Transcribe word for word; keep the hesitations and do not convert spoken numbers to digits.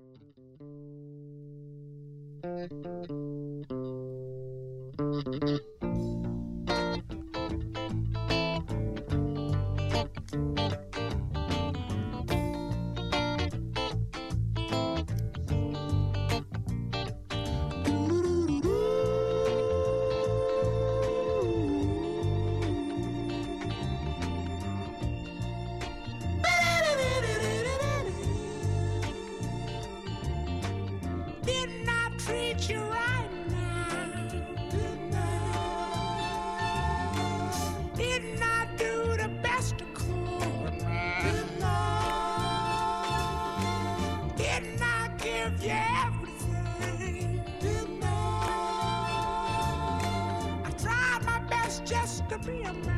Didn't I treat you right now? Didn't I? Didn't I do the best I could? Didn't I? Didn't I give you everything? Didn't I? I tried my best just to be a man.